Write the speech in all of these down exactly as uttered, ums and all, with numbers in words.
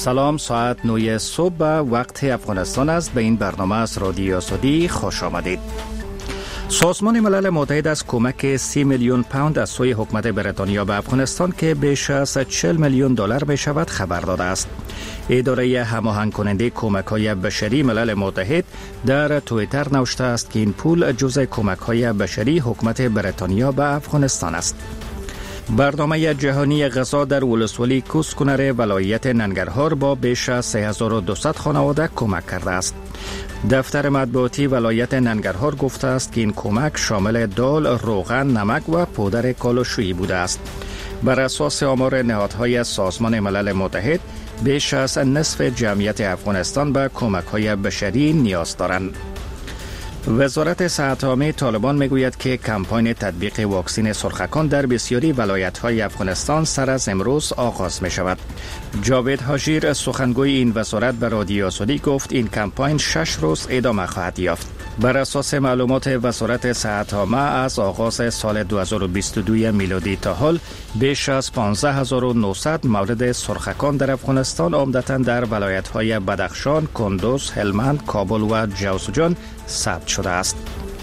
سلام، ساعت نه صبح وقت افغانستان است. به این برنامه از رادیو آزادی خوش آمدید. سازمان ملل متحد از کمک سی میلیون پوند از سوی حکومت بریتانیا به افغانستان که بیش از چهل میلیون دلار می شود خبر داده است. اداره هماهنگ کننده کمک‌های بشری ملل متحد در توییتر نوشته است که این پول جزء کمک‌های بشری حکومت بریتانیا به افغانستان است. برنامه جهانی غذا در ولسوالی کوسکنر ولایت ننگرهار با بیش از سه هزار و دویست خانواده کمک کرده است. دفتر مطبوعاتی ولایت ننگرهار گفته است که این کمک شامل دال، روغن، نمک و پودر کالوشویی بوده است. بر اساس آمار نهادهای سازمان ملل متحد، بیش از نصف جمعیت افغانستان به کمک‌های بشری نیاز دارند. وزارت صحت عامه طالبان میگوید که کمپاین تطبیق واکسن سرخکان در بسیاری ولایت‌های افغانستان سر از امروز آغاز می شود. جاوید حاجیر سخنگوی این وزارت به رادیو آزادی گفت این کمپاین شش روز ادامه خواهد یافت. بر اساس معلومات وزارت صحت عامه از آغاز سال دو هزار و بیست و دو میلادی تا حال بیش از پانزده هزار و نهصد مورد سرخکان در افغانستان عمدتاً در ولایت‌های بدخشان، کندوز، هلمند، کابل و جوزجان ثبت شده است.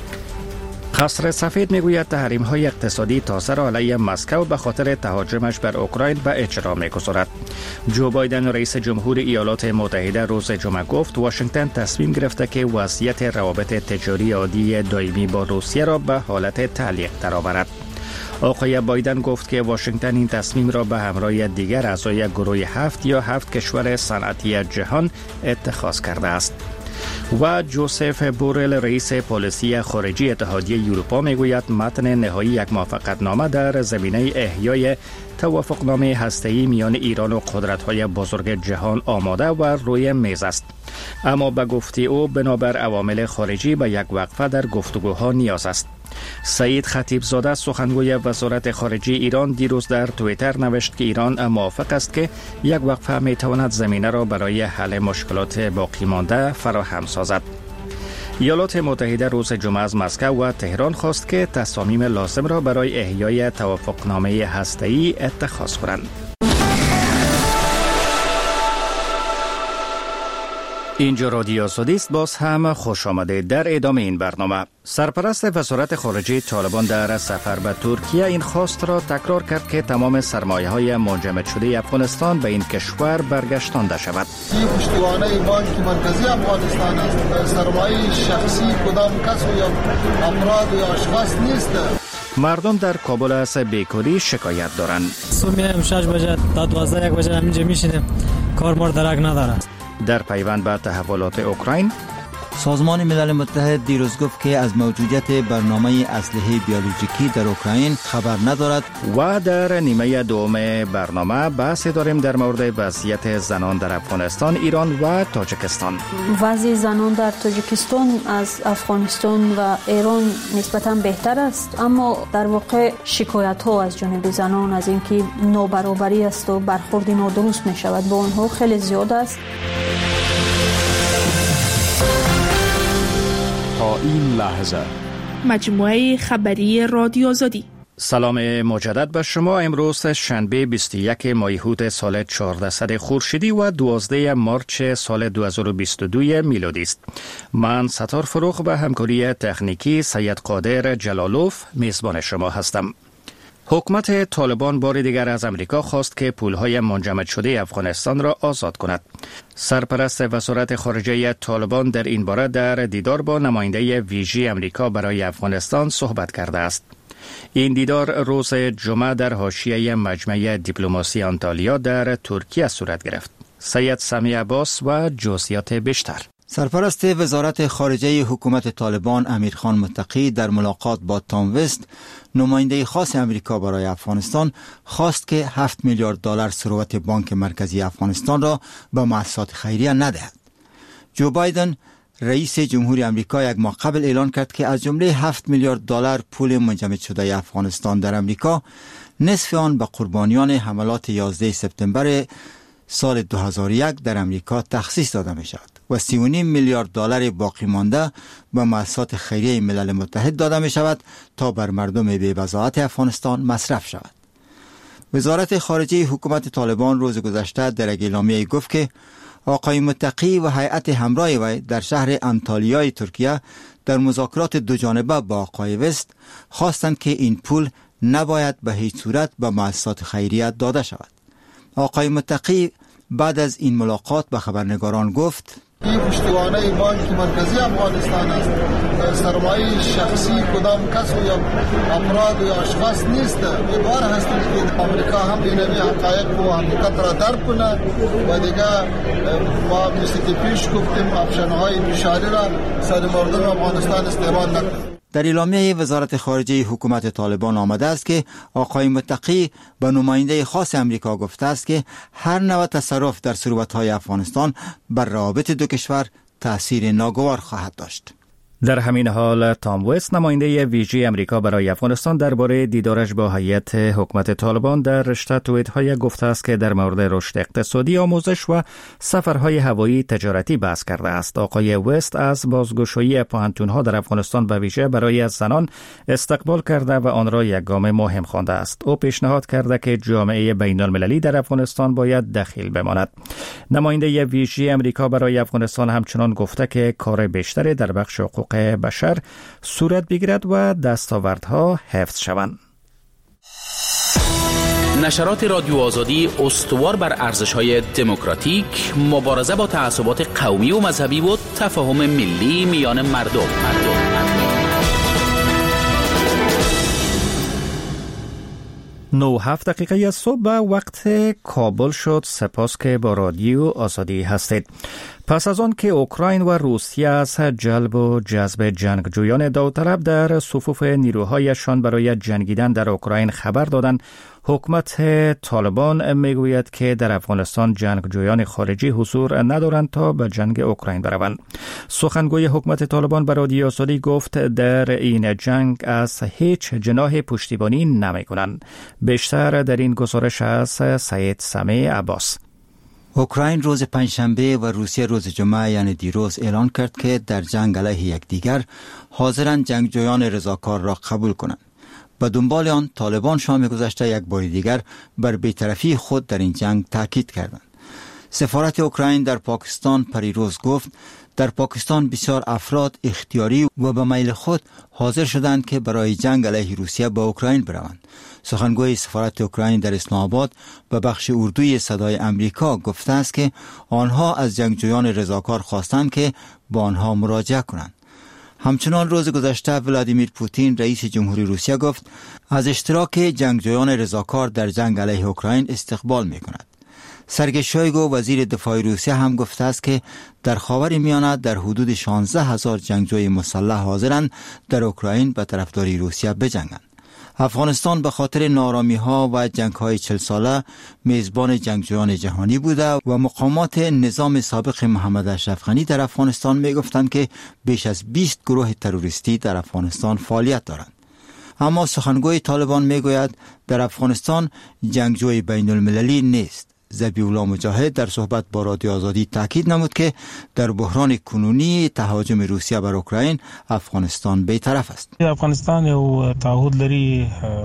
قصر سفید میگوید تحریم‌های اقتصادی تازه را علیه مسکو به خاطر تهاجمش بر اوکراین به اجرا می‌گذارد. جو بایدن رئیس جمهور ایالات متحده روز جمعه گفت واشنگتن تصمیم گرفته که وضعیت روابط تجاری عادی دائمی با روسیه را به حالت تعلیق درآورد. آقای بایدن گفت که واشنگتن این تصمیم را به همراه دیگر اعضای گروه هفت یا هفت کشور صنعتی جهان اتخاذ کرده است. و جوزف بورل رئیس پالیسی خارجی اتحادیه اروپا میگوید متن نهایی یک موافقتنامه در زمینه احیای توافقنامه هسته‌ای میان ایران و قدرت‌های بزرگ جهان آماده و روی میز است. اما به گفته او بنابر عوامل خارجی به یک وقفه در گفتگوها نیاز است. سعید خطیبزاده سخنگوی وزارت خارجه ایران دیروز در توییتر نوشت که ایران موافق است که یک وقفه می تواند زمینه را برای حل مشکلات باقی مانده فراهم سازد. ایالات متحده روز جمعه از مسکو و تهران خواست که تصامیم لازم را برای احیای توافقنامه هسته‌ای اتخاذ کنند. اینجا رادیو آزادی است. باز هم خوش آمده. در ادامه این برنامه سرپرست وزارت خارجه طالبان در سفر به ترکیه این خواست را تکرار کرد که تمام سرمایه‌های منجمد شده افغانستان به این کشور برگشتانده شود. این پشتوانه بانک مرکزی افغانستان است. سرمایه شخصی کدام کس یا افراد یا اشخاص نیست. مردم در کابل از بیکاری شکایت دارند. صبح میایم شش بجه تا دوازده یک بجه همینجا میشینیم، کار مار درک نداره. در پیوند به تحولات اوکراین، سازمان ملل متحد دیروز گفت که از موجودیت برنامه اسلحه بیولوژیکی در اوکراین خبر ندارد. و در نیمه دوم برنامه بحث داریم در مورد وضعیت زنان در افغانستان، ایران و تاجیکستان. وضع زنان در تاجیکستان از افغانستان و ایران نسبتاً بهتر است، اما در واقع شکایت ها از جانب زنان از اینکه نابرابری است و برخورد نادرست می شود با آنها خیلی زیاد است. تا این لحظه مجموعه خبری رادیو آزادی. سلام مجدد به شما. امروز شنبه بیست و یک ماه هوت سال چهارصد خورشیدی و دوازده مارچ سال دو هزار و بیست و دو میلادی است. من ستار فروخ و همکاری تکنیکی سید قادر جلالوف میزبان شما هستم. حکومت طالبان بار دیگر از امریکا خواست که پولهای منجمد شده افغانستان را آزاد کند. سرپرست وزارت خارجه طالبان در این باره در دیدار با نماینده ویژه امریکا برای افغانستان صحبت کرده است. این دیدار روز جمعه در حاشیه مجمع دیپلماسی آنتالیا در ترکیه صورت گرفت. سید سمی عباس و جزئیات بیشتر. سرپرست وزارت خارجه حکومت طالبان امیرخان متقی در ملاقات با تام وست، نماینده خاص امریکا برای افغانستان، خواست که هفت میلیارد دلار ثروت بانک مرکزی افغانستان را به مؤسسات خیریه ندهد. جو بایدن رئیس جمهوری امریکا یک ماه قبل اعلان کرد که از جمله هفت میلیارد دلار پول منجمد شده افغانستان در امریکا، نصف آن به قربانیان حملات یازده سپتامبر سال دو هزار و یک در امریکا تخصیص داده می شود و سی و نیم میلیارد دلار باقی مانده به مؤسسات خیریه ملل متحد داده می شود تا بر مردم بی‌بضاعت افغانستان مصرف شود. وزارت خارجه حکومت طالبان روز گذشته در یک اعلامیه گفت که آقای متقی و هیئت همراه وی در شهر انتالیای ترکیه در مذاکرات دو جانبه با آقای وست خواستند که این پول نباید به هیچ صورت به مؤسسات خیریه داده شود. آقای متقی بعد از این ملاقات به خبرنگاران گفت: این پشتوانه بانک مرکزی افغانستان است. سرمایه شخصی کدام کس و یا افراد یا اشخاص نیست. امیدوار هستیم که آمریکا هم این حقایق و حقیقت را درک کنه و دیگه ما مثل که پیش گفتیم افشانهای بیشاری را سر مردم افغانستان استعمال نکنیم. در اعلامیه وزارت خارجه حکومت طالبان آمده است که آقای متقی به نماینده خاص امریکا گفته است که هر نوع تصرف در ثروت‌های افغانستان بر روابط دو کشور تأثیر ناگوار خواهد داشت. در همین حال تام وست نماینده ویژه امریکا برای افغانستان درباره دیدارش با هیئت حکومت طالبان در رشته توییت‌های گفته است که در مورد رشد اقتصادی، آموزش و سفرهای هوایی تجارتی بحث کرده است. آقای وست از بازگشایی پوهنتون‌ها در افغانستان به ویژه برای زنان استقبال کرده و آن را یک گام مهم خوانده است. او پیشنهاد کرده که جامعه بین‌المللی در افغانستان باید دخیل بماند. نماینده ویژه امریکا برای افغانستان همچنان گفته که کار بیشتری در بخش حقوق بشر صورت بگیرد و دستاوردها حفظ شوند. نشرات رادیو آزادی استوار بر ارزش‌های دموکراتیک، مبارزه با تعصبات قومی و مذهبی و تفاهم ملی میان مردم. مردم. نو هفت دقیقه از صبح به وقت کابل شد. سپاس که با رادیو آزادی هستید. پس از آن که اوکراین و روسیه از جلب و جذب جنگجویان داوطلب در صفوف نیروهایشان برای جنگیدن در اوکراین خبر دادند، حکومت طالبان میگوید که در افغانستان جنگجویان خارجی حضور ندارند تا به جنگ اوکراین بروند. سخنگوی حکومت طالبان به رادیو آزادی گفت در این جنگ از هیچ جناح پشتیبانی نمی کنند. بیشتر در این گزارش از سید سمیع عباس. اوکراین روز پنجشنبه و روسیه روز جمعه یعنی دیروز اعلان کرد که در جنگ علیه یکدیگر حاضرند جنگجویان رضاکار را قبول کنند. به دنبال آن طالبان شام گذشته یک بار دیگر بر بی‌طرفی خود در این جنگ تاکید کردند. سفارت اوکراین در پاکستان پریروز گفت در پاکستان بسیار افراد اختیاری و به میل خود حاضر شدند که برای جنگ علیه روسیه با اوکراین بروند. سخنگوی سفارت اوکراین در اسلام آباد به بخش اردوی صدای امریکا گفته است که آنها از جنگجویان رضاکار خواستند که با آنها مراجعه کنند. همچنان روز گذشته ولادیمیر پوتین رئیس جمهوری روسیه گفت از اشتراک جنگجویان رضاکار در جنگ علیه اوکراین استقبال می کند. سرگئی شویگو وزیر دفاع روسیه هم گفته است که در خاور میانه در حدود شانزده هزار جنگجوی مسلح حاضرند در اوکراین به طرفداری روسیه بجنگند. افغانستان به خاطر نارامی ها و جنگ های چل ساله میزبان جنگجویان جهانی بوده و مقامات نظام سابق محمد اشرف غنی در افغانستان می گفتند که بیش از بیست گروه تروریستی در افغانستان فعالیت دارند. اما سخنگوی طالبان می گوید در افغانستان جنگجوی بین المللی نیست. ذبیح الله مجاهد در صحبت با رادیو آزادی تاکید نمود که در بحران کنونی تهاجم روسیه بر اوکراین افغانستان بی‌طرف است. افغانستان یو تعهد لري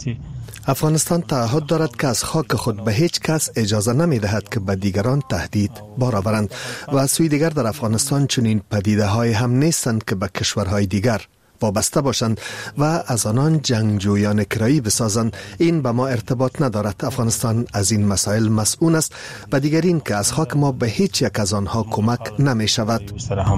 افغانستان تعهد دارد که از خاک خود به هیچ کس اجازه نمی دهد که به دیگران تهدید بار آورند و از سوی دیگر در افغانستان چنین پدیده های هم نیستند که به کشورهای دیگر وابسته باشند و از آنان جنگجویان کرایی بسازند. این به ما ارتباط ندارد. افغانستان از این مسائل مسئول است و دیگر این که از خاک ما به هیچ یک از آنها کمک نمی شود.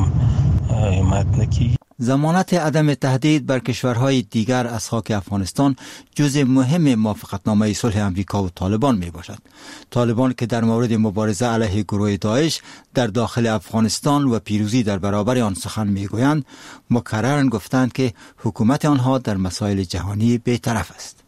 ضمانت عدم تهدید بر کشورهای دیگر از خاک افغانستان جزء مهم موافقتنامه صلح امریکا و طالبان می باشد. طالبان که در مورد مبارزه علیه گروه داعش در داخل افغانستان و پیروزی در برابر آن سخن می گویند، مکررن گفتند که حکومت آنها در مسائل جهانی بی‌طرف است.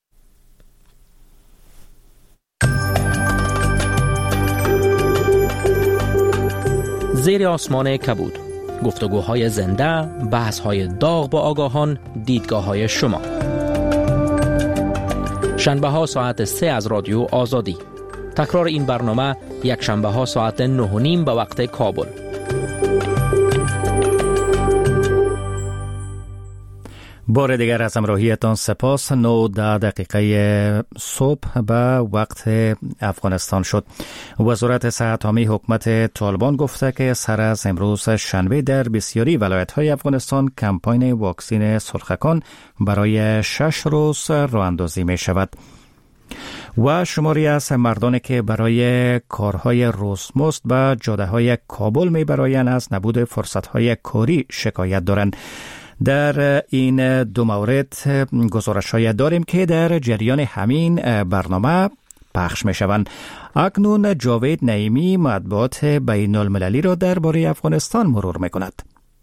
زیر آسمان کبود، گفتگوهای زنده، بحث‌های داغ با آگاهان، دیدگاه‌های شما. شنبه ها ساعت سه از رادیو آزادی. تکرار این برنامه یک شنبه ها ساعت نه و نیم به وقت کابل. بار دیگر از همراهیتان سپاس. نو ده دقیقه صبح به وقت افغانستان شد. وزارت صحت عامه حکومت طالبان گفته که سر از امروز شنبه در بسیاری ولایت‌های افغانستان کمپاین واکسین سرخکان برای شش روز راه اندازی می شود. و شماری از مردانی که برای کارهای روزمزد به جاده‌های کابل می برایند از نبود فرصت‌های کاری شکایت دارند. در این دو مورد گزارش‌های داریم که در جریان همین برنامه پخش می‌شوند. اکنون جاوید نعیمی مطبوعات بین المللی را درباره افغانستان مرور می‌کند.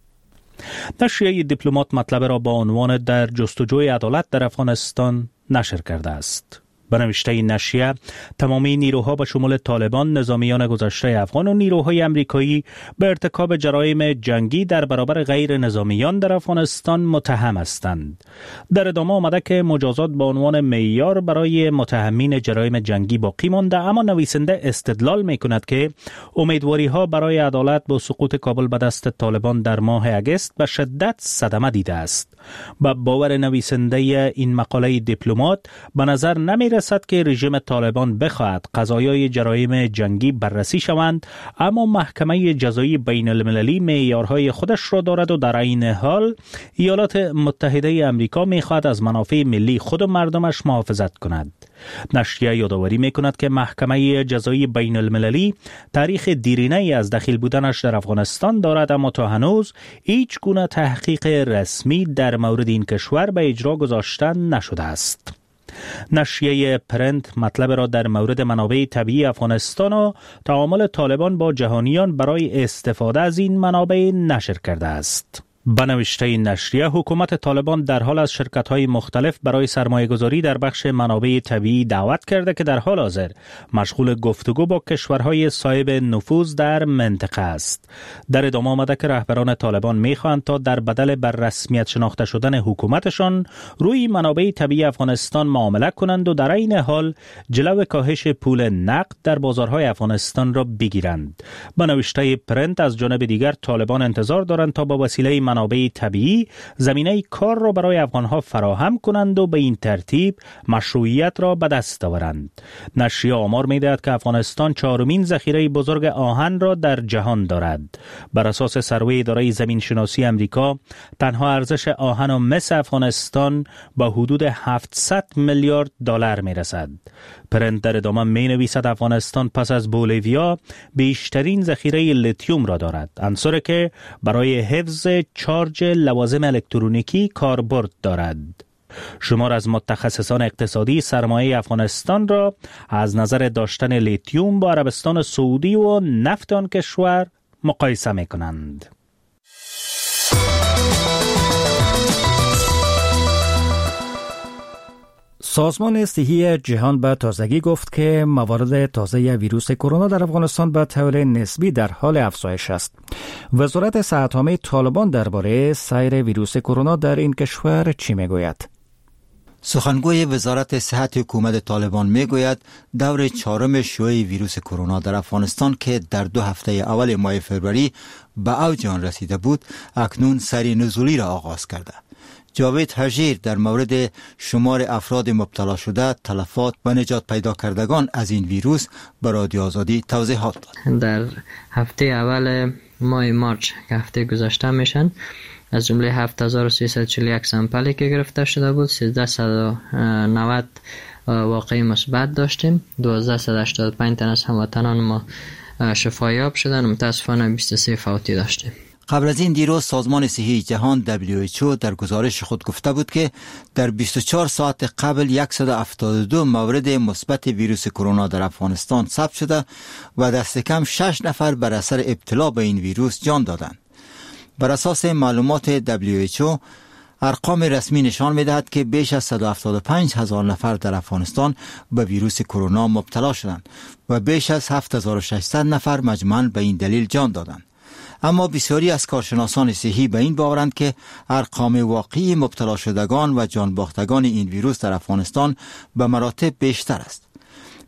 نشریه دیپلمات مطلب را با عنوان در جستجوی عدالت در افغانستان نشر کرده است. به نوشته این نشریه، تمامی نیروها به شمول طالبان، نظامیان گذشته افغان و نیروهای امریکایی به ارتکاب جرایم جنگی در برابر غیر نظامیان در افغانستان متهم هستند. در ادامه آمده که مجازات به عنوان معیار برای متهمین جرایم جنگی باقی مانده، اما نویسنده استدلال می کند که امیدواری ها برای عدالت با سقوط کابل به دست طالبان در ماه اگست به شدت صدمه دیده است. با باور نویسنده این مقاله دیپلمات، به نظر نمی رسد که رژیم طالبان بخواهد قضایای جرایم جنگی بررسی شوند، اما محکمه جزایی بین المللی معیارهای خودش را دارد و در این حال ایالات متحده آمریکا می خواهد از منافع ملی خود و مردمش محافظت کند. نشریه یادآوری می کند که محکمه جزایی بین المللی تاریخ دیرینه ای از دخیل بودنش در افغانستان دارد، اما تا هنوز هیچ گونه تحقیق رسمی در مورد این کشور به اجرا گذاشته نشده است. نشریه پرنت مطلب را در مورد منابع طبیعی افغانستان و تعامل طالبان با جهانیان برای استفاده از این منابع نشر کرده است. به نوشته این نشریه، حکومت طالبان در حال از شرکت‌های مختلف برای سرمایه‌گذاری در بخش منابع طبیعی دعوت کرده که در حال حاضر مشغول گفتگو با کشورهای صاحب نفوذ در منطقه است. در ادامه آمده که رهبران طالبان می‌خواهند تا در بدل بر رسمیت شناخته شدن حکومتشان روی منابع طبیعی افغانستان معامله کنند و در این حال جلو کاهش پول نقد در بازارهای افغانستان را بگیرند. به نوشته پرنت، از جانب دیگر طالبان انتظار دارند تا با وسیله منابع طبیعی زمینه کار را برای افغانها فراهم کنند و به این ترتیب مشروعیت را به دست آورند. نشریه آمار می‌دهد که افغانستان چهارمین ذخیره بزرگ آهن را در جهان دارد. بر اساس سروی اداره زمین شناسی امریکا، تنها ارزش آهن و مس افغانستان به حدود هفتصد میلیارد دلار می‌رسد. پرنت در ادامه می‌نویسد افغانستان پس از بولیویا بیشترین ذخیره لیتیوم را دارد، عنصری که برای حفظ چارج لوازم الکترونیکی کاربرد دارد. شمار از متخصصان اقتصادی سرمایه افغانستان را از نظر داشتن لیتیوم با عربستان سعودی و نفت آن کشور مقایسه می کنند. سازمان صحی جهان به تازگی گفت که موارد تازه ویروس کرونا در افغانستان به طور نسبی در حال افزایش است. وزارت صحت عامه طالبان درباره سیر ویروس کرونا در این کشور چی میگوید؟ سخنگوی وزارت صحت حکومت طالبان میگوید دور چهارم شیوع ویروس کرونا در افغانستان که در دو هفته اول ماه فوریه به اوج آن رسیده بود، اکنون سیر نزولی را آغاز کرده. جاوید هژیر در مورد شمار افراد مبتلا شده، تلفات و نجات پیدا کردگان از این ویروس به رادیو آزادی توضیحات داد. در هفته اول ماه مارچ که هفته گذشته میشن، از جمله هفت هزار و سیصد و چهل و یک سامپلی که گرفته شده بود، سیزده صد و نود واقعی مثبت داشتیم. دوازده صد و هشتاد و پنج تن از هموطنان ما شفایاب شدن، متاسفانه بیست و سه فوتی داشتیم. قبل از این دیروز سازمان صحی جهان دبلیو اچ او در گزارش خود گفته بود که در بیست و چهار ساعت قبل صد و هفتاد و دو مورد مثبت ویروس کرونا در افغانستان ثبت شده و دست کم شش نفر بر اثر ابتلا به این ویروس جان دادند. بر اساس معلومات دبلیو اچ او، ارقام رسمی نشان می‌دهد که بیش از صد و هفتاد و پنج هزار نفر در افغانستان به ویروس کرونا مبتلا شدند و بیش از هفت هزار و ششصد نفر مجموعاً به این دلیل جان دادند. اما بسیاری از کارشناسان صحی به این باورند که ارقام واقعی مبتلا شدگان و جان باختگان این ویروس در افغانستان به مراتب بیشتر است.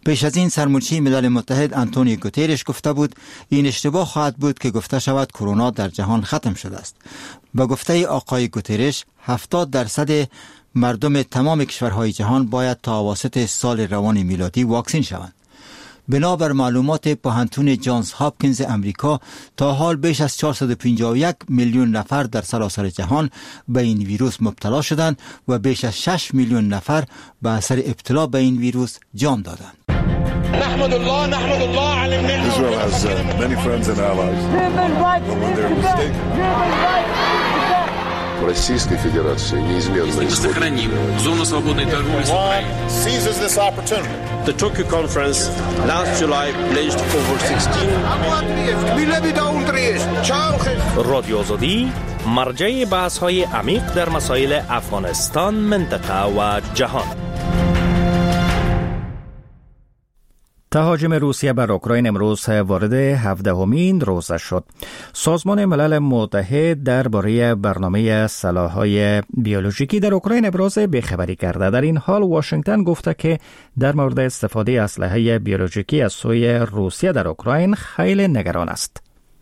پیش از این سرمنشی ملل متحد آنتونیو گوترش گفته بود این اشتباه خواهد بود که گفته شود کرونا در جهان ختم شده است. با گفته آقای گوترش هفتاد درصد مردم تمام کشورهای جهان باید تا اواسط سال روان میلادی واکسین شوند. بنابر معلومات پوهنتون جانز هاپکینز امریکا تا حال بیش از چهارصد و پنجاه و یک میلیون نفر در سراسر جهان به این ویروس مبتلا شدند و بیش از شش میلیون نفر به اثر ابتلا به این ویروس جان دادند. نحمد الله نحمد الله على النعمة. Israel has uh, many friends and allies. But when they're mistaken. Российской Федерации неизменно сохраним зону свободной торговли с Украиной. Seizes this opportunity. The Tokyo conference last July pledged over sixteen. رادیو آزادی مرجع بحث‌های عمیق در مسائل افغانستان، منطقه و جهان. تهاجم روسیه بر اوکراین امروز وارد هفدهمین روزه شد. سازمان ملل متحد درباره برنامه سلاح‌های بیولوژیکی در اوکراین ابراز بی‌خبری کرده. در این حال واشنگتن گفته که در مورد استفاده اسلحه بیولوژیکی از سوی روسیه در اوکراین خیلی نگران است.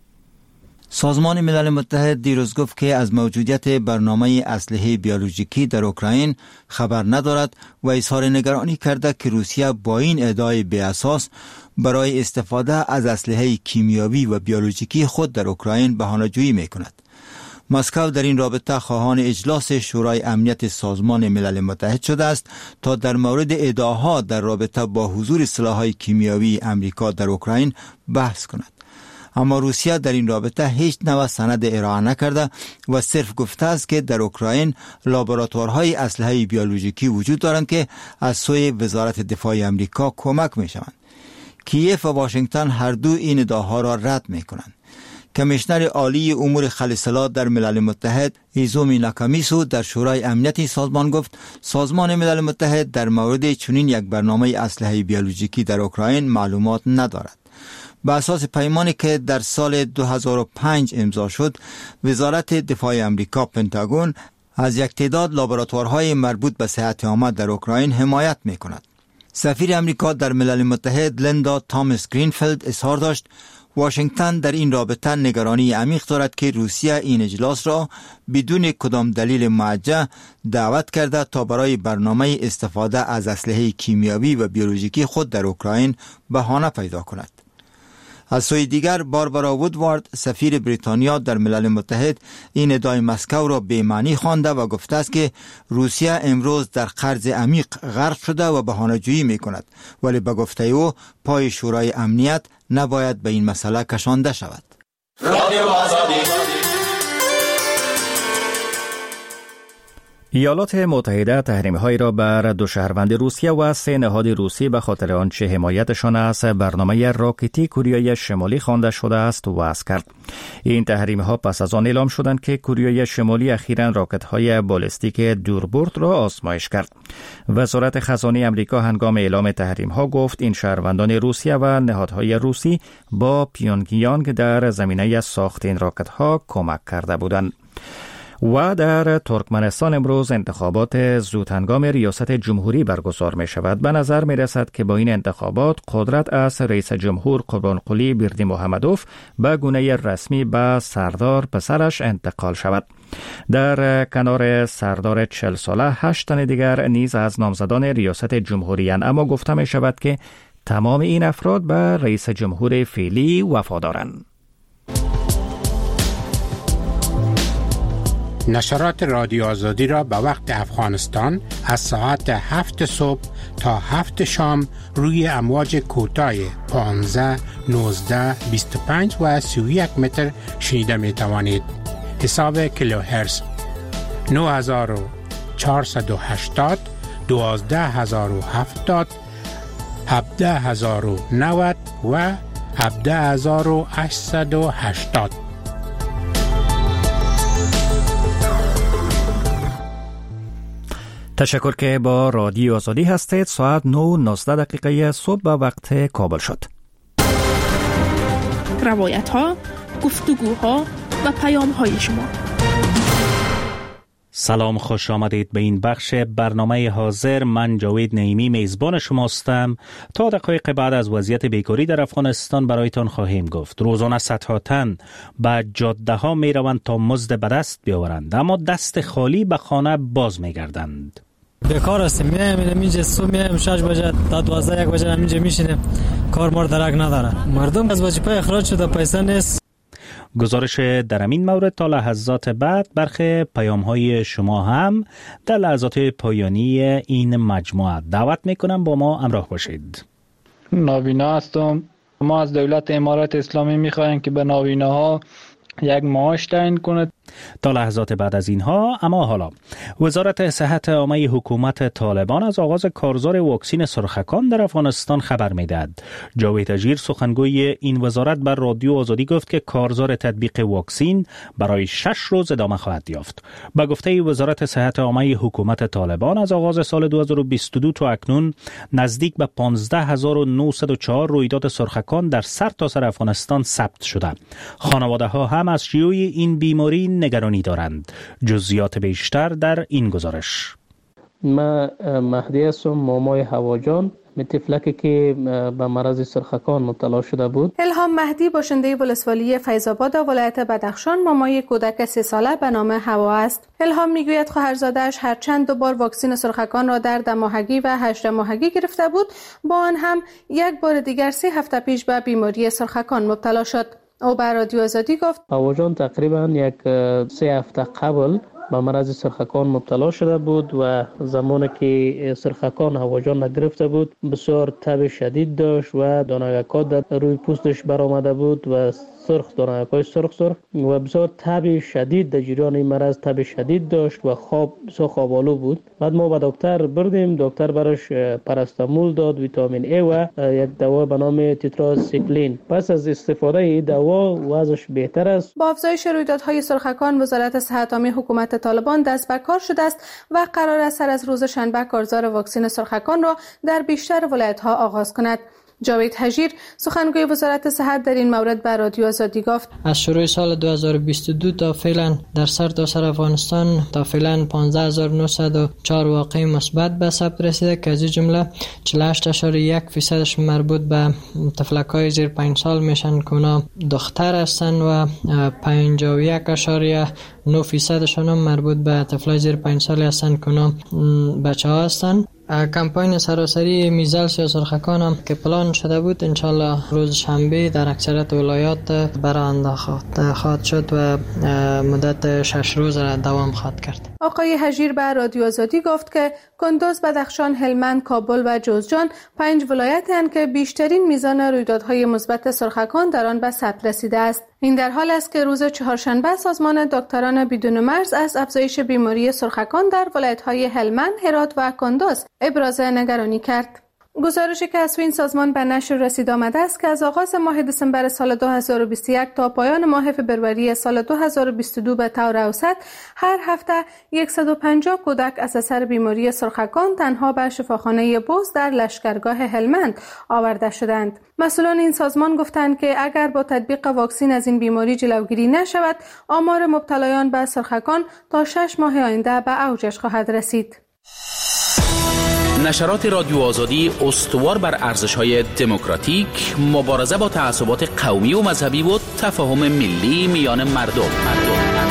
سازمان ملل متحد دیروز گفت که از موجودیت برنامه اسلحه بیولوژیکی در اوکراین خبر ندارد و اظهار نگرانی کرده که روسیه با این ادعای بی اساس برای استفاده از اسلحه کیمیایی و بیولوژیکی خود در اوکراین بهانه‌جویی می‌کند. مسکو در این رابطه خواهان اجلاس شورای امنیت سازمان ملل متحد شده است تا در مورد ادعاها در رابطه با حضور سلاح‌های کیمیایی امریکا در اوکراین بحث کند. اما روسیه در این رابطه هیچ نوع سند ارائه نکرده و صرف گفته است که در اوکراین لابراتوارهای اسلحه بیولوژیکی وجود دارند که از سوی وزارت دفاع امریکا کمک می شوند. کیف و واشنگتن هر دو این ادعاها را رد می کنند. کمیشنر عالی امور خلسلا در ملل متحد ایزومی ناکامیسو در شورای امنیت سازمان گفت سازمان ملل متحد در مورد چنین یک برنامه اسلحه بیولوژیکی در اوکراین معلومات ندارد. به اساس پیمانی که در سال دو هزار و پنج امضا شد، وزارت دفاع امریکا پنتاگون از یک تعداد لابراتوارهای مربوط به صحت عامه در اوکراین حمایت می کند. سفیر امریکا در ملل متحد لیندا تامس گرینفیلد اظهار داشت واشنگتن در این رابطه نگرانی عمیق دارد که روسیه این اجلاس را بدون کدام دلیل موجه دعوت کرده تا برای برنامه استفاده از اسلحه کیمیایی و بیولوژیکی خود در اوکراین بهانه پیدا کند. از سوی دیگر باربارا وودوارد سفیر بریتانیا در ملل متحد این ادعای مسکو را بی‌معنی خوانده و گفته است که روسیه امروز در قرض عمیق غرق شده و بهانه‌جویی می‌کند، ولی به گفته او پای شورای امنیت نباید به این مسئله کشانده شود. رادیو آزادی. ایالات متحده تحریم‌هایی را بر دو شهروند روسیه و سه نهاد روسی به خاطر آنچه حمایتشان از برنامه راکتی کوریای شمالی خوانده شده است وضع کرد. این تحریم‌ها پس از آن اعلام شدند که کوریای شمالی اخیراً راکت‌های بالستیک دوربرد را آزمایش کرد. وزارت خزانه آمریکا هنگام اعلام تحریم‌ها گفت این شهروندان روسیه و نهادهای روسی با پیونگیانگ در زمینه ساخت این راکت‌ها کمک کرده بودند. و در ترکمنستان امروز انتخابات زودهنگام ریاست جمهوری برگزار می شود. به نظر می رسد که با این انتخابات قدرت از رئیس جمهور قربانقلی بردیمحمدوف به گونه رسمی به سردار پسرش انتقال شود. در کنار سردار چهل ساله هشت تن دیگر نیز از نامزدان ریاست جمهوری اند، اما گفته می شود که تمام این افراد به رئیس جمهور فعلی وفادارند. نشرات رادیو آزادی را به وقت افغانستان از ساعت هفت صبح تا هفت شام روی امواج کوتاه پانزده، نوزده، بیست و پنج و سی و یک متر شنیده می توانید. حساب کیلوهرتز نه هزار و چهارصد و هشتاد، دوازده هزار و هفتاد، هفده هزار و نود و هفده هزار و هشتصد و هشتاد. تشکر که با رادیو آزادی هستید. ساعت نه و نوزده دقیقه صبح به وقت کابل شد. روایت ها، گفتگوها و پیام های شما. سلام، خوش آمدید به این بخش برنامه حاضر. من جاوید نعیمی میزبان شماستم. تا دقایق بعد از وضعیت بیکاری در افغانستان برایتان خواهیم گفت. روزانه صدها تن به جاده ها می روند تا مزد به دست بیاورند، اما دست خالی به خانه باز می گردند. بیکار هستیم، میایم اینجا صبح میایم شش بجه تا دوازده یک بجه اینجا میشینیم، کار مار درک نداره. مردم از وظیفه اخراج شده، پیسه نیست. گزارش در این مورد تا لحظات بعد. برخی پیام های شما هم در لحظات پایانی این مجموعه. دعوت میکنم با ما همراه باشید. نابینا هستم. ما از دولت امارات اسلامی میخوایم که به نابیناها یک معاش تعیین کنه. تا لحظات بعد از اینها. اما حالا وزارت صحت عامه حکومت طالبان از آغاز کارزار واکسن سرخکان در افغانستان خبر میدهد. جاوید هژیر سخنگوی این وزارت بر رادیو آزادی گفت که کارزار تطبیق واکسن برای شش روز ادامه خواهد یافت. با گفته وزارت صحت عامه حکومت طالبان از آغاز سال دو هزار و بیست و دو تا اکنون نزدیک به پانزده هزار و نهصد و چهار رویداد سرخکان در سرتاسر افغانستان ثبت شده. خانواده ها هم از شیوع این بیماری نگرانی دارند. جزئیات بیشتر در این گزارش. ما مهدی هستم، مامای هواجان، طفلکی که به مرض سرخکان مبتلا شده بود. الهام مهدی باشنده ولسوالی فیض‌آباد ولایت بدخشان مامای کودک سه ساله به نام هوا است. الهام میگوید خواهرزاده‌اش هر چند دو بار واکسن سرخکان را در ده ماهگی و هشت ماهگی گرفته بود، با آن هم یک بار دیگر سه هفته پیش به بیماری سرخکان مبتلا شد. او به رادیو آزادی گفت هواجان تقریبا یک سه هفته قبل به مرض سرخکان مبتلا شده بود و زمانی که سرخکان هواجان نگرفته بود بسیار تب شدید داشت و دانه‌ها در روی پوستش برآمده بود و سرخ دانه‌های سرخ سرخ و بسیار تب شدید در جریان این مرض تب شدید داشت و خواب بسیار خوابالو بود. بعد ما به دکتر بردیم، دکتر براش پاراستامول داد، ویتامین ای و یک دوا به نام تتراسیکلین. پس از استفاده این دوا وضعش بهتر است. با افزایش رویدادهای سرخکان وزارت صحت عامه حکومت طالبان دست به کار شده است و قرار است سر از روز شنبه کارزار واکسن سرخکان را در بیشتر ولایت‌ها آغاز کند. جاوید هژیر سخنگوی وزارت صحت در این مورد به رادیو آزادی گفت از شروع سال دو هزار و بیست و دو تا فعلا در سرتاسر افغانستان تا فعلا پانزده هزار و نهصد و چهار واقعه مثبت به ثبت رسیده که از این جمله چهل و هشت اشاریه یک فیصدش مربوط به طفلک‌های زیر پنج سال میشن که اونا دختر هستن و پنجاه و یک اشاریه نه فیصدشون هم مربوط به طفلای زیر پنج سال هستن که اونا بچه‌ها هستن. کمپاین سراسری میزلس یا سرخکان هم که پلان شده بود انشالله روز شنبه در اکثریت ولایات برآورده خواهد شد و مدت شش روز را دوام خواهد کرد. آقای هژیر به رادیو آزادی گفت که کندوز، بدخشان، هلمند، کابل و جوزجان پنج ولایتی هستند که بیشترین میزان رویدادهای مثبت سرخکان در آن به ثبت رسیده است. این در حال است که روز چهارشنبه سازمان دکتران بدون مرز از افزایش بیماری سرخکان در ولایت‌های هلمند، هرات و کندوز ابراز نگرانی کرد. گزارشی که از این سازمان به نشر رسید آمده است که از آغاز ماه دسامبر سال دو هزار و بیست و یک تا پایان ماه فوریه سال دو هزار و بیست و دو به طور اوسط هر هفته صد و پنجاه کودک از اثر بیماری سرخکان تنها به شفاخانه بوز در لشکرگاه هلمند آورده شدند. مسئولان این سازمان گفتند که اگر با تطبیق واکسن از این بیماری جلوگیری نشود، آمار مبتلایان به سرخکان تا شش ماه آینده به اوجش خواهد رسید. نشرات رادیو آزادی استوار بر ارزش‌های دموکراتیک، مبارزه با تعصبات قومی و مذهبی و تفاهم ملی میان مردم. مردم.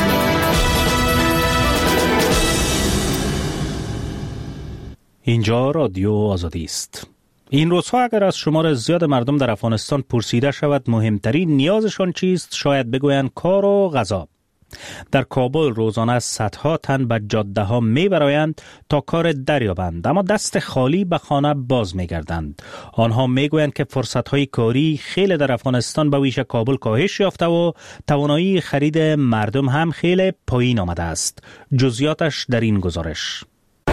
اینجا رادیو آزادی است. این روزها اگر از شمار زیاد مردم در افغانستان پرسیده شود مهمترین نیازشان چیست، شاید بگویند کار و غذا. در کابل روزانه صدها تن به جاده ها می برآیند تا کار دریابند، اما دست خالی به خانه باز می گردند. آنها می گویند که فرصت های کاری خیلی در افغانستان به ویژه کابل کاهش یافته و توانایی خرید مردم هم خیلی پایین آمده است. جزئیاتش در این گزارش.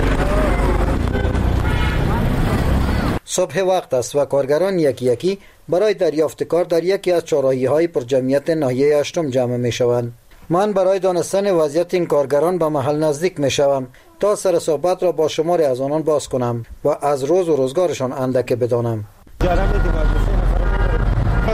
صبح وقت است و کارگران یکی یکی برای دریافت کار در یکی از چهارراهی‌های پرجمعیت ناحیه هشتم جمع می شوند. من برای دانستن وضعیت این کارگران به محل نزدیک می شوم تا سر صحبت را با شماری از آنان باز کنم و از روز و روزگارشان اندک بدانم.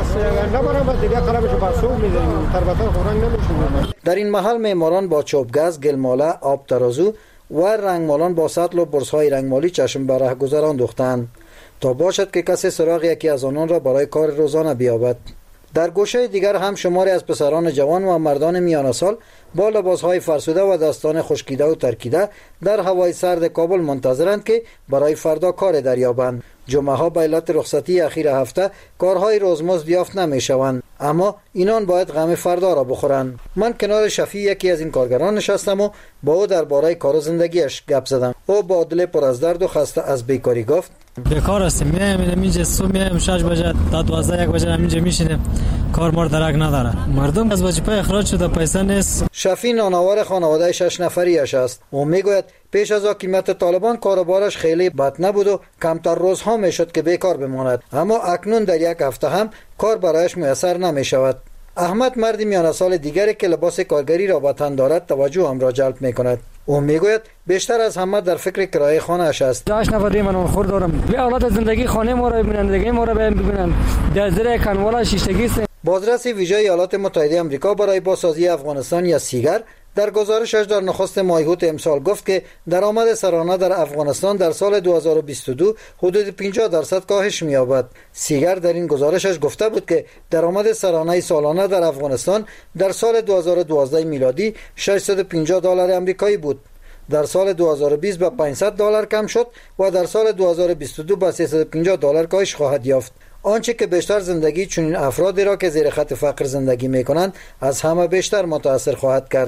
است نبرم دیگه قلبش با سوق میزنیم تربتان خوران نمیشه. در این محل معماران با چوبگز، گلماله، آب ترازو و رنگمالان با سطل و برس‌های رنگمالی چشم به رهگذر انداختند تا باشد که کسی سراغ یکی از آنان را برای کار روزانه بیابد. در گوشه دیگر هم شماری از پسران جوان و مردان میانه سال با لباسهای فرسوده و دستان خشکیده و ترکیده در هوای سرد کابل منتظرند که برای فردا کار دریابند. جمعه ها به علت رخصتی اخیر هفته کارهای روزمزد یافت نمی شوند، اما اینان باید غم فردا را بخورند. من کنار شفیع یکی از این کارگران نشستم و با او درباره کار و زندگیش گپ زدم. او با دل پر از درد و خسته از بیکاری گفت بیکار هستیم، میایم اینجا صبح میایم شش بجه تا دوازده یک بجه اینجا میشینیم، کار مار درک نداره، مردم از وظیفه اخراج شده، پیسه نیست. شفیع نانوار خانواده شش نفریش است. او میگوید پیش از حاکمیت طالبان کاروبارش خیلی بد نبود و کمتر روزها میشد که بیکار بماند، اما اکنون در یک هفته هم کار برایش میسر نمی شود. احمد مردی میانه سال دیگری که لباس کارگری را با تن دارد توجه هم را جلب می کند. او میگوید بیشتر از همه در فکر کرایه خانه اش است. داش نفر من خور دارم، به اولاد زندگی خانه ما را ببینن، زندگی ما را ببینن، در زیر کنوالا شیشتگی است. بازرس ویژه ایالات متحده آمریکا برای بازسازی افغانستان یا سیگر در گزارشش در نخست مایهوت امسال گفت که درآمد سرانه در افغانستان در سال دو هزار و بیست و دو حدود پنجاه درصد کاهش می‌یابد. سیگر در این گزارشش گفته بود که درآمد سرانه سالانه در افغانستان در سال دو هزار و دوازده میلادی ششصد و پنجاه دلار آمریکایی بود. در سال دو هزار و بیست به پانصد دلار کم شد و در سال دو هزار و بیست و دو به سیصد و پنجاه دلار کاهش خواهد یافت. آنچه که بیشتر زندگی چنین افرادی را که زیر خط فقر زندگی می‌کنند از همه بیشتر متاثر خواهد کرد.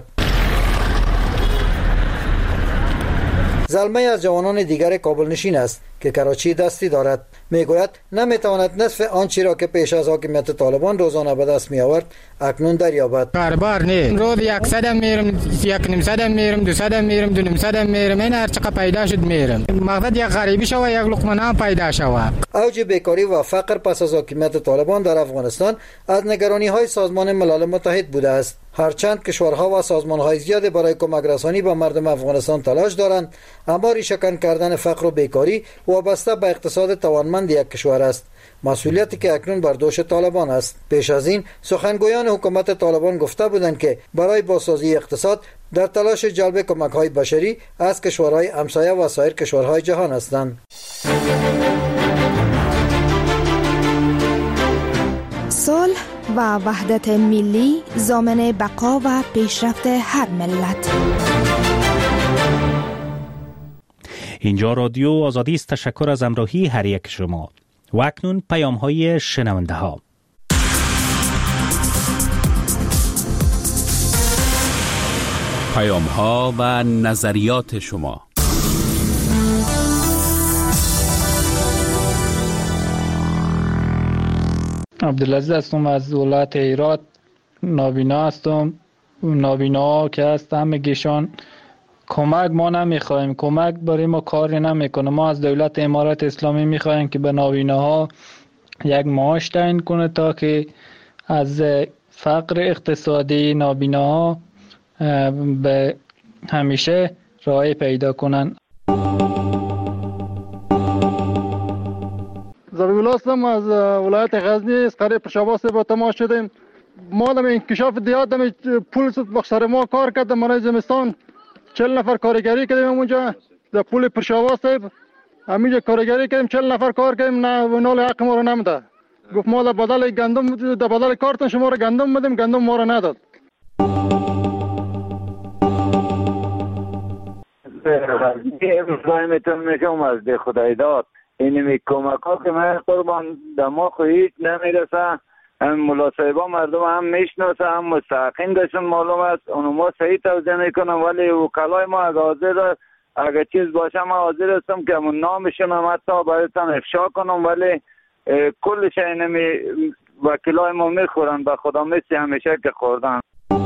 زلمه از جوانان دیگر کابل نشین است که کراچی دستی دارد. میگوید نمیتواند نصف آنچه را که پیش از حاکمیت طالبان روزانه به دست می آورد اکنون دریابد. کاربار نه، روز صد میرم، یک نیم صد میرم، دو صد میرم، دو نیم صد میرم، این هر چقدر پیدا شد میرم. مقصد یک غریبی شو، یک لقمه نان پیدا شو. اوج بیکاری و فقر پس از حاکمیت طالبان در افغانستان از نگرانی های سازمان ملل متحد بوده است. هرچند کشورها و سازمان‌های زیادی برای کمک رسانی به مردم افغانستان تلاش دارند، اما ریشه‌کن کردن فقر و بیکاری وابسته به اقتصاد توانمند یک کشور است، مسئولیتی که اکنون بر دوش طالبان است. پیش از این سخنگویان حکومت طالبان گفته بودند که برای بازسازی اقتصاد در تلاش جلب کمک‌های بشری از کشورهای همسایه و سایر کشورهای جهان هستند. صلح و وحدت ملی ضامن بقا و پیشرفت هر ملت. اینجا رادیو آزادی است. تشکر از همراهی هر یک شما. و اکنون پیام های شنونده ها. پیام ها و نظریات شما. عبدالعزیز هستم از ولایت هرات، نابینا هستم. نابینا که هست همگیشان کمک ما نمیخوایم، کمک برای ما کاری نمیکنه. ما از دولت امارات اسلامی میخوایم که به نابیناها یک معاش تعیین کنه تا که از فقر اقتصادی نابیناها به همیشه راه پیدا کنن. زبیل هستم از ولایت غزنی، از قریب پرشاباس با تماس شدیم. ما دم انکشاف دیات دم پول بخشار ما کار کردم. برای زمستان چهل نفر کارگری کردیم اونجا در پول پرشاباس. همینجا کارگری کردیم، چهل نفر کار کردیم، نه نال حق ما رو نمیده. گفت ما در بدل گندم، در بدل کارتون شما رو گندم بدیم، گندم ما رو نداد. مزاحمتون میشم از ده خدای داد. این می کمک ها که من قربان دما خو هیچ نمیرسه. هم ملاصایبا مردم هم میشناسه، هم مستحقین داشتن معلوم است. اونو ما صحیح توضیح میکنم، ولی وکلای ما اگه حاضر اگه چیز باشه ما حاضر هستم که همون نامشون هم حتی برایتان افشا کنم، ولی کل شای نمی وکلای ما میخورن به خدا مثل همیشه که خوردن.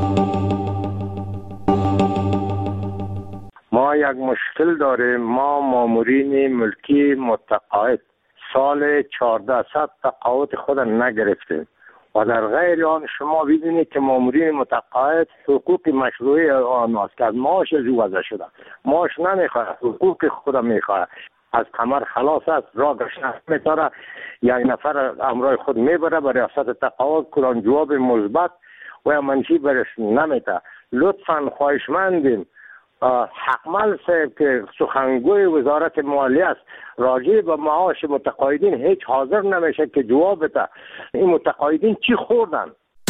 ما یک مشکل داریم. ما مامورین ملکی متقاعد سال چهارده تقاعد خود نگرفتیم و در غیر آن شما ببینید که مامورین متقاعد حقوق مشروعی آن است که از معاش از وضع شده. معاش نمیخواد، حقوق خود میخواد. از کمر خلاص است، راه گشته میتاره، یک نفر امرای خود میبره به ریاست تقاعد، کلان جواب مثبت و یا منفی برش نمیده. لطفا خواهشمندیم حقمل صاحب که سخنگوی وزارت مالیه است راجع به معاش متقاعدین هیچ حاضر نمیشه که جواب بده. این متقاعدین چی خوردن؟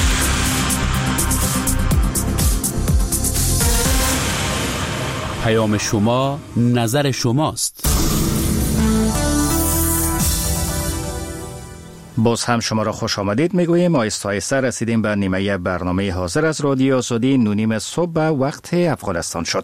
پیام شما، نظر شماست. باز هم شما را خوش آمدید میگوییم. آیسته آیسته رسیدیم به نیمه برنامه حاضر از رادیو آزادی. نونیم صبح به وقت افغانستان شد.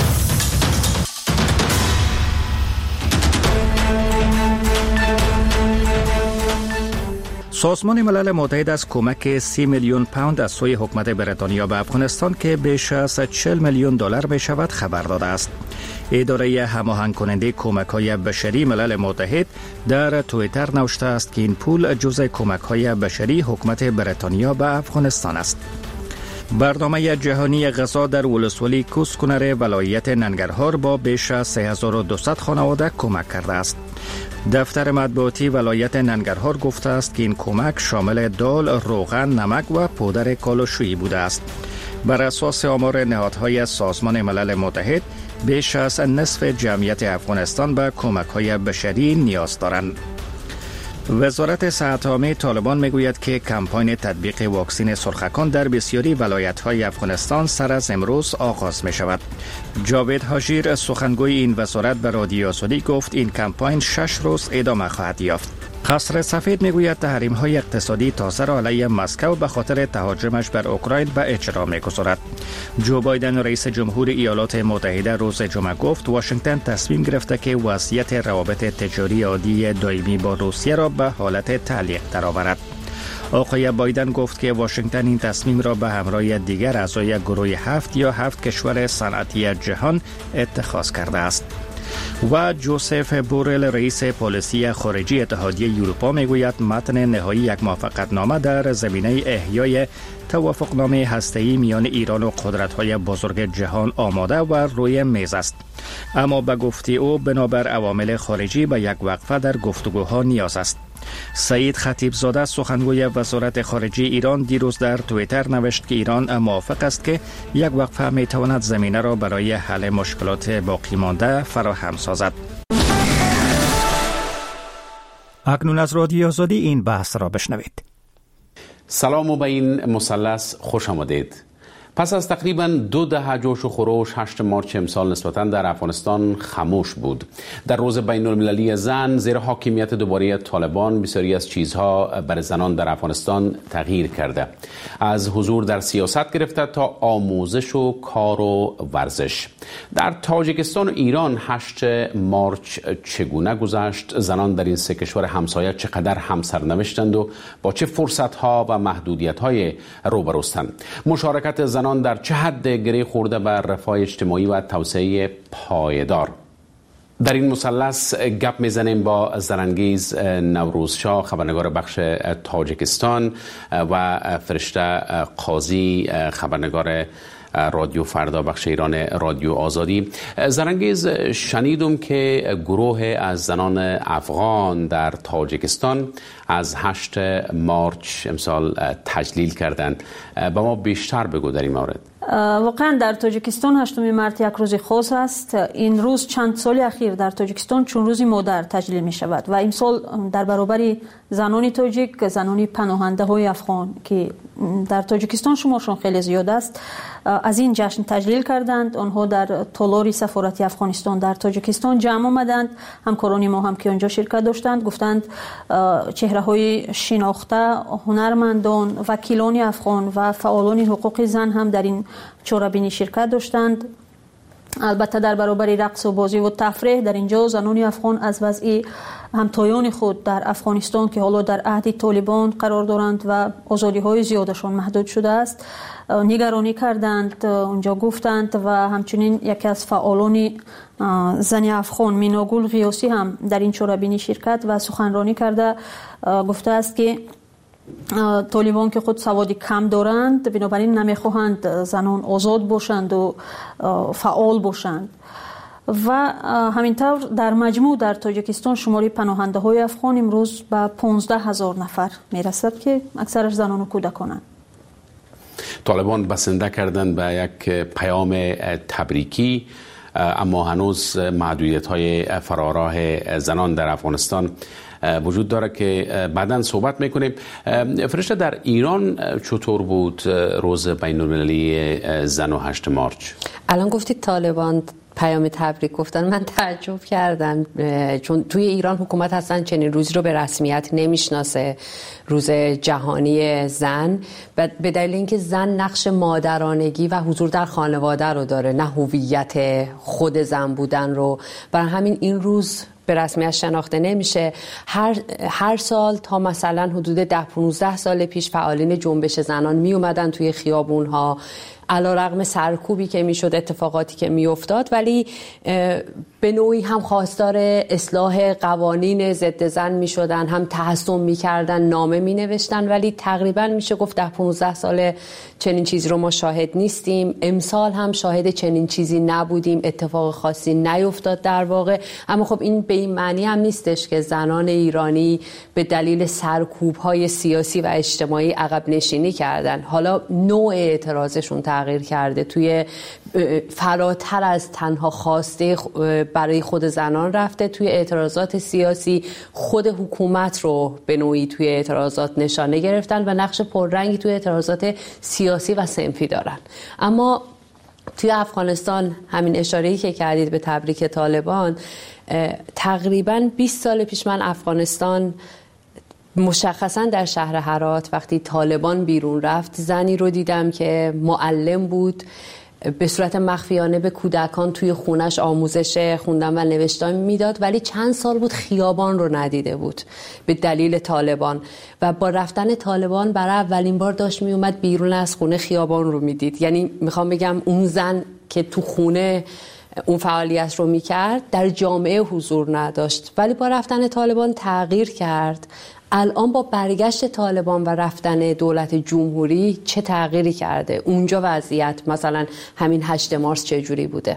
سازمان ملل متحد از کمک سی میلیون پوند از سوی حکومت بریتانیا به افغانستان که بیش از چهل میلیون دلار می شود خبر داده است. اداره هماهنگ کننده کمک‌های بشری ملل متحد در توییتر نوشته است که این پول جزء کمک‌های بشری حکومت بریتانیا به افغانستان است. برنامه جهانی غذا در ولسوالی کوسکنر ولایت ننگرهار با بیش از سه هزار و دویست خانواده کمک کرده است. دفتر مطبوعاتی ولایت ننگرهار گفته است که این کمک شامل دال، روغن، نمک و پودر کالوشویی بوده است. بر اساس آمار نهادهای سازمان ملل متحد، بیش از نصف جمعیت افغانستان به کمک‌های بشری نیاز دارند. وزارت صحت عامه طالبان میگوید که کمپاین تطبیق واکسن سرخکان در بسیاری ولایت‌های افغانستان سر از امروز آغاز می شود. جاوید حاجیر سخنگوی این وزارت به رادیو آزادی گفت این کمپاین شش روز ادامه خواهد یافت. قصر سفید میگوید تحریم‌های اقتصادی تازه را علیه مسکو به خاطر تهاجمش بر اوکراین به اجرا می‌گذارد. جو بایدن رئیس جمهور ایالات متحده روز جمعه گفت واشنگتن تصمیم گرفته که وضعیت روابط تجاری عادی دائمی با روسیه را به حالت تعلیق درآورد. آقای بایدن گفت که واشنگتن این تصمیم را به همراه دیگر اعضای گروه هفت یا هفت کشور صنعتی جهان اتخاذ کرده است. و جوزف بورل رئیس پالیسی خارجی اتحادیه اروپا میگوید متن نهایی یک موافقتنامه در زمینه احیای توافقنامه هسته‌ای میان ایران و قدرت‌های بزرگ جهان آماده و روی میز است. اما به گفته او بنابر عوامل خارجی به یک وقفه در گفتگوها نیاز است. سعید خطیبزاده سخنگوی وزارت خارجه ایران دیروز در توییتر نوشت که ایران موافق است که یک وقفه میتواند زمینه را برای حل مشکلات باقی مانده فراهم سازد. اکنون از رادیو آزادی این بحث را بشنوید. سلام و به این مثلث خوش آمدید. پس از تقریباً دو دهه جوش و خروش هشت مارچ امسال نسبتاً در افغانستان خاموش بود. در روز بین المللی زن زیر حاکمیت دوباره طالبان بسیاری از چیزها بر زنان در افغانستان تغییر کرده. از حضور در سیاست گرفته تا آموزش و کار و ورزش. در تاجیکستان و ایران هشت مارچ چگونه گذشت؟ زنان در این سه کشور همسایه چقدر همسرنوشتند و با چه فرصت‌ها و محدودیت‌های روبروستند؟ مشارکت زنان در چه حد گره خورده بر رفاه اجتماعی و توسعه پایدار؟ در این مثلث گپ میزنیم با زرانگیز نوروزشاه خبرنگار بخش تاجیکستان و فرشته قاضی خبرنگار رادیو فردا بخش ایران رادیو آزادی. زرانگیز، شنیدم که گروه از زنان افغان در تاجیکستان از هشت مارچ امسال تجلیل کردند. با ما بیشتر بگو در این مورد. واقعا در تاجیکستان هشتم مارچ یک روز خاص است. این روز چند سال اخیر در تاجیکستان چون روزی مادر تجلیل می شود و امسال در برابر زنان تاجیک، زنان پناهنده های افغان که در تاجیکستان شمارشون خیلی زیاد است، از این جشن تجلیل کردند. آنها در تالار سفارت افغانستان در تاجیکستان جمع آمدند. همکاران ما هم که آنجا شرکت داشتند گفتند چهره های شناخته، هنرمندان، وکیلان افغان و فعالان حقوق زن هم در این چهاره‌بینی شرکت داشتند. البته در برابر رقص و بازی و تفریح در اینجا زنان افغان از وضع همتایان خود در افغانستان که حالا در عهد طالبان قرار دارند و آزادی‌های زیادشان محدود شده است نگرانی کردند. اونجا گفتند و همچنین یکی از فعالان زن افغان میناگل غیاسی هم در این چهاره‌بینی شرکت و سخنرانی کرده گفته است که طالبان که خود سوادی کم دارند بنابراین نمیخواهند زنان آزاد باشند و فعال باشند. و همینطور در مجموع در تاجیکستان شماری پناهنده های افغان امروز به پانزده هزار نفر میرسد که اکثرش زنان و کودکانند. طالبان بسنده کردن به یک پیام تبریکی، اما هنوز محدودیت های فراراه زنان در افغانستان وجود داره که بعداً صحبت میکنیم. فرشته، در ایران چطور بود روز بین المللی زن و هشت مارچ؟ الان گفتید طالبان پیام تبریک گفتن، من تعجب کردم چون توی ایران حکومت اصلا چنین روزی رو به رسمیت نمیشناسه، روز جهانی زن، به دلیل اینکه زن نقش مادرانگی و حضور در خانواده رو داره، نه هویت خود زن بودن رو. برای همین این روز به رسمیت شناخته نمیشه. هر هر سال تا مثلا حدود ده پانزده سال پیش فعالین جنبش زنان می اومدن توی خیابون ها، علیرغم سرکوبی که میشد، اتفاقاتی که میافتاد، ولی به نوعی هم خواستار اصلاح قوانین ضد زن میشدن، هم تحسن میکردن، نامه مینوشتن، ولی تقریبا میشه گفت ده پانزده سال چنین چیزی رو ما شاهد نیستیم. امسال هم شاهد چنین چیزی نبودیم، اتفاق خاصی نیفتاد در واقع. اما خب این به این معنی هم نیستش که زنان ایرانی به دلیل سرکوب‌های سیاسی و اجتماعی عقب نشینی کردن. حالا نوع اعتراضشون تغییر کرده، توی فراتر از تنها خواسته برای خود زنان رفته، توی اعتراضات سیاسی خود حکومت رو به نوعی توی اعتراضات نشانه گرفتن و نقش پررنگی توی اعتراضات سیاسی و صنفی دارن. اما توی افغانستان همین اشاره‌ای که کردید به تبریک طالبان، تقریباً بیست سال پیش من افغانستان، مشخصا در شهر هرات، وقتی طالبان بیرون رفت، زنی رو دیدم که معلم بود، به صورت مخفیانه به کودکان توی خونش آموزش خوندن و نوشتن میداد، ولی چند سال بود خیابان رو ندیده بود به دلیل طالبان، و با رفتن طالبان برای اولین بار داشت می اومد بیرون از خونه خیابان رو میدید. یعنی میخوام بگم اون زن که تو خونه اون فعالیت رو میکرد در جامعه حضور نداشت، ولی با رفتن طالبان تغییر کرد. الان با برگشت طالبان و رفتن دولت جمهوری چه تغییری کرده؟ اونجا وضعیت مثلا همین هشت مارس چه جوری بوده؟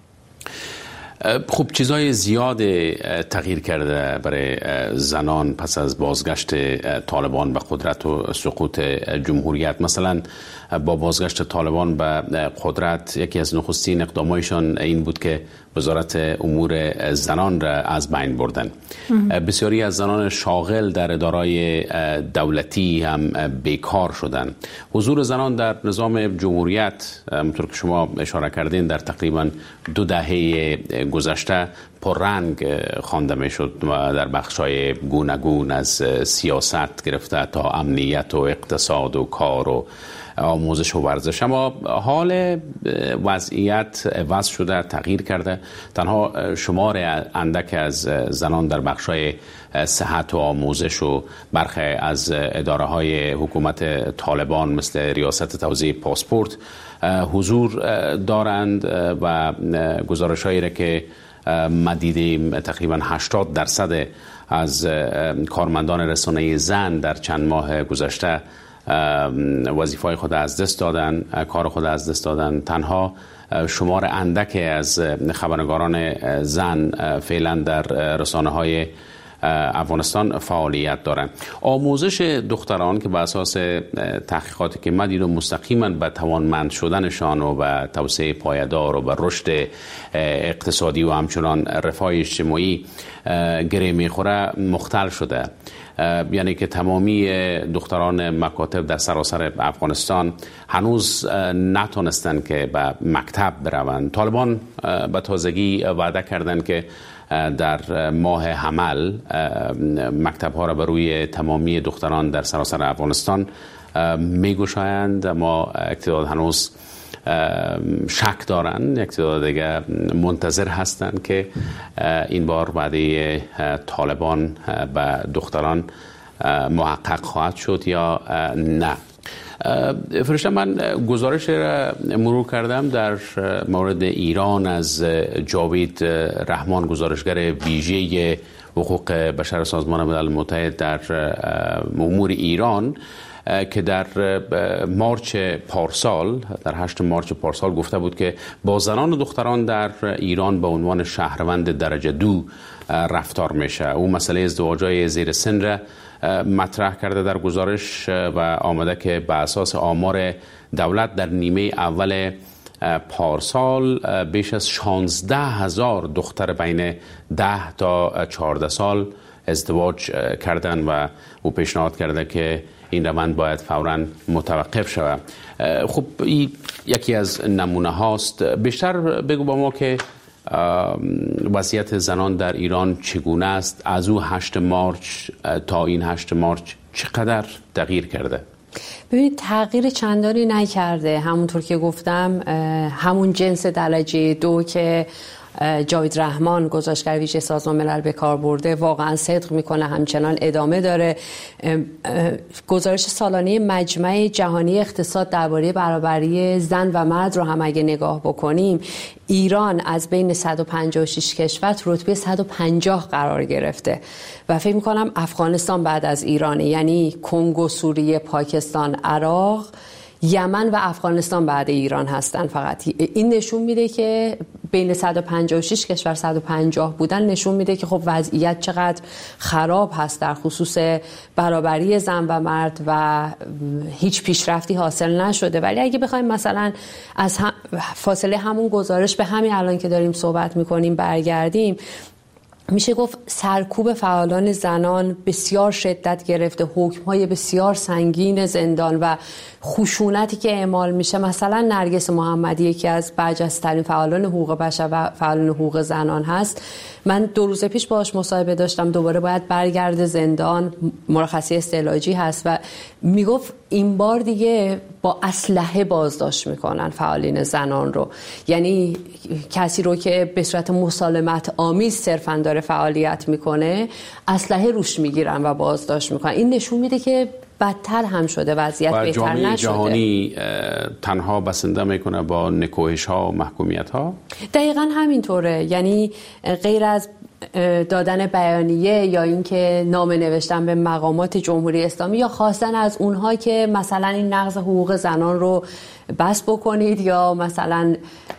خب چیزای زیاد تغییر کرده برای زنان پس از بازگشت طالبان به قدرت و سقوط جمهوریت. مثلا با بازگشت طالبان به قدرت یکی از نخستین اقدامایشان این بود که وزارت امور زنان را از بین بردن. بسیاری از زنان شاغل در ادارای دولتی هم بیکار شدن. حضور زنان در نظام جمهوریت، همونطور که شما اشاره کردین، در تقریبا دو دهه گذشته پررنگ خوانده میشد و در بخش‌های گوناگون از سیاست گرفته تا امنیت و اقتصاد و کار و آموزش و ورزش. اما حال وضعیت عوض شده، تغییر کرده. تنها شمار اندک از زنان در بخش‌های صحت و آموزش و برخی از اداره‌های حکومت طالبان مثل ریاست توزیع پاسپورت حضور دارند و گزارش‌هایی را که ما دیدیم تقریبا هشتاد درصد از کارمندان رسانه زن در چند ماه گذشته وظیفه‌های خود از دست دادن، کار خود از دست دادن. تنها شمار اندک از خبرنگاران زن فعلا در رسانه‌های افغانستان فعالیت دارند. آموزش دختران که بر اساس تحقیقاتی که ما دیدم مستقیما به توانمند شدنشان و به توسعه پایدار و به رشد اقتصادی و همچنان رفاه اجتماعی گره میخوره مختل شده. یعنی که تمامی دختران مکاتب در سراسر افغانستان هنوز نتونستن که به مکتب بروند. طالبان به تازگی وعده کردند که در ماه حمل مکتب ها را بر روی تمامی دختران در سراسر افغانستان میگشایند، اما اقتدار هنوز شک دارند. اقتدار دیگه منتظر هستند که این بار وعده طالبان به دختران محقق خواهد شد یا نه. فرشته، من گزارش را مرور کردم در مورد ایران از جاوید رحمان، گزارشگر ویژه حقوق بشر سازمان ملل متحد در امور ایران، که در مارچ پارسال در هشت مارچ پارسال گفته بود که با زنان و دختران در ایران به عنوان شهروند درجه دو رفتار میشه. او مسئله ازدواج‌های زیر سن را مطرح کرده در گزارش و آمده که به اساس آمار دولت در نیمه اول پارسال بیش از شانزده هزار دختر بین ده تا چهارده سال ازدواج کردن و او پیشنهاد کرده که این روند باید فوراً متوقف شود. خب این یکی از نمونه هاست. بیشتر بگو با ما که وضعیت زنان در ایران چگونه است؟ از او هشت مارچ تا این هشت مارچ چقدر تغییر کرده؟ ببینید تغییر چندانی نکرده. همونطور که گفتم همون جنس درجه دو که جاوید رحمان گزارشگر ویژه سازمان ملل به کار برده واقعا صدق میکنه، همچنان ادامه داره. گزارش سالانه مجمع جهانی اقتصاد درباره برابری زن و مرد رو هم اگه نگاه بکنیم، ایران از بین صد و پنجاه و شش کشور رتبه صد و پنجاه قرار گرفته و فکر میکنم افغانستان بعد از ایرانه، یعنی کنگو، سوریه، پاکستان، عراق، یمن و افغانستان بعد ایران هستن. فقط این نشون میده که بین صد و پنجاه و شش کشور صد و پنجاه بودن نشون میده که خب وضعیت چقدر خراب هست در خصوص برابری زن و مرد و هیچ پیشرفتی حاصل نشده. ولی اگه بخوایم مثلا از هم فاصله همون گزارش به همین الان که داریم صحبت میکنیم برگردیم، میشه گفت سرکوب فعالان زنان بسیار شدت گرفته، حکم‌های بسیار سنگین زندان و خشونتی که اعمال میشه. مثلا نرگس محمدی یکی از برجسته‌ترین فعالان حقوق بشر و فعالان حقوق زنان هست. من دو روز پیش باهاش مصاحبه داشتم، دوباره باید برگرده زندان، مرخصی استعلاجی هست و میگفت این بار دیگه با اسلحه بازداشت میکنن فعالین زنان رو. یعنی کسی رو که به صورت مسالمت آمیز صرفاً داره فعالیت میکنه اسلحه روش میگیرن و بازداشت میکنن. این نشون میده که بدتر هم شده، وضعیت بهتر نشده. جهانی تنها بسنده میکنه با نکوهش ها و محکومیت ها؟ دقیقاً همینطوره. یعنی غیر از دادن بیانیه یا اینکه نامه نوشتن به مقامات جمهوری اسلامی یا خواستن از اونها که مثلا این نقض حقوق زنان رو بس بکنید یا مثلا